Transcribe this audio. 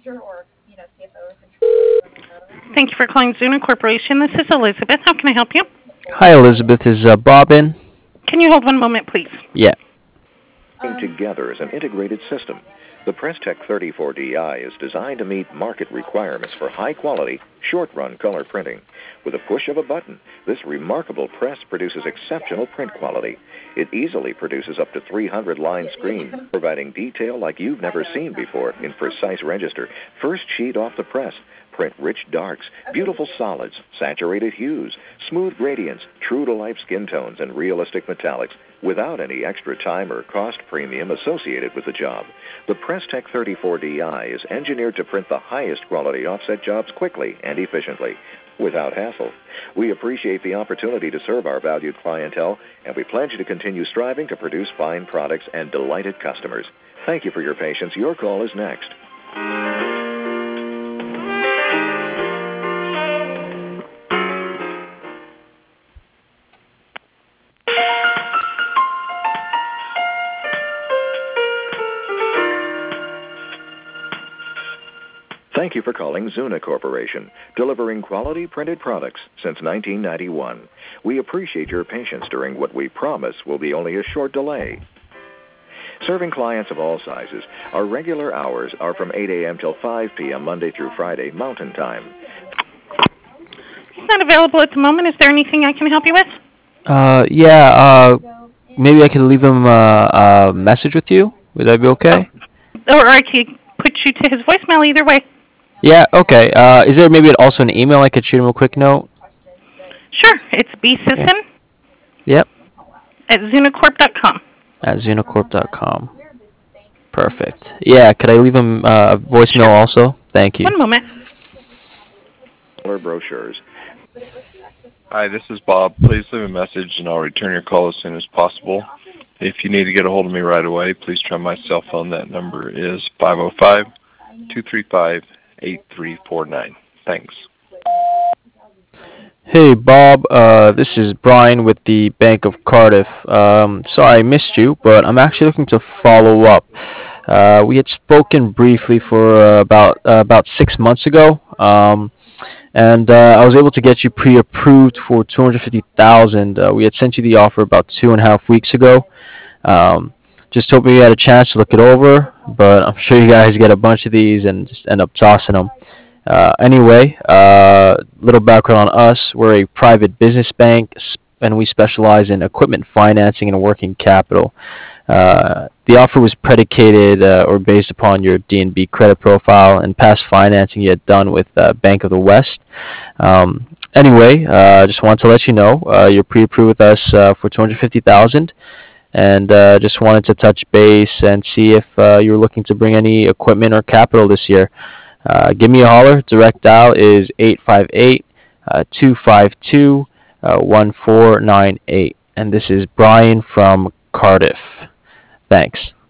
Thank you for calling Zuna Corporation. This is Elizabeth. How can I help you? Hi, Elizabeth. Is Bob in? Can you hold one moment, please? Yeah. Together as an integrated system. The PressTech 34DI is designed to meet market requirements for high-quality, short-run color printing. With a push of a button, this remarkable press produces exceptional print quality. It easily produces up to 300-line screen, providing detail like you've never seen before in precise register. First sheet off the press. Print rich darks, beautiful solids, saturated hues, smooth gradients, true-to-life skin tones, and realistic metallics without any extra time or cost premium associated with the job. The PressTech 34DI is engineered to print the highest quality offset jobs quickly and efficiently, without hassle. We appreciate the opportunity to serve our valued clientele, and we pledge to continue striving to produce fine products and delighted customers. Thank you for your patience. Your call is next. Thank you for calling Zuna Corporation, delivering quality printed products since 1991. We appreciate your patience during what we promise will be only a short delay. Serving clients of all sizes, our regular hours are from 8 a.m. till 5 p.m. Monday through Friday, Mountain Time. He's not available at the moment. Is there anything I can help you with? Yeah, maybe I could leave him a message with you. Would that be okay? Oh. Or I can put you to his voicemail either way. Yeah, okay. Is there maybe also an email I could shoot him a quick note? Sure. It's bsisson Yep. at zunacorp.com. At zunacorp.com. Perfect. Yeah, could I leave him a voicemail also? Thank you. One moment. Brochures. Hi, this is Bob. Please leave a message and I'll return your call as soon as possible. If you need to get a hold of me right away, please try my cell phone. That number is 505-235-8349. Thanks. Hey, Bob. This is Brian with the Bank of Cardiff. Sorry I missed you, but I'm actually looking to follow up. We had spoken briefly for about 6 months ago, and I was able to get you pre-approved for 250,000. We had sent you the offer about 2.5 weeks ago. Just hoping you had a chance to look it over, but I'm sure you guys get a bunch of these and just end up tossing them. Anyway, little background on us. We're a private business bank, and we specialize in equipment financing and working capital. The offer was predicated or based upon your DNB credit profile and past financing you had done with Bank of the West. Anyway, just wanted to let you know you're pre-approved with us for 250,000. And just wanted to touch base and see if you're looking to bring any equipment or capital this year. Give me a holler. Direct dial is 858-252-1498. And this is Brian from Cardiff. Thanks.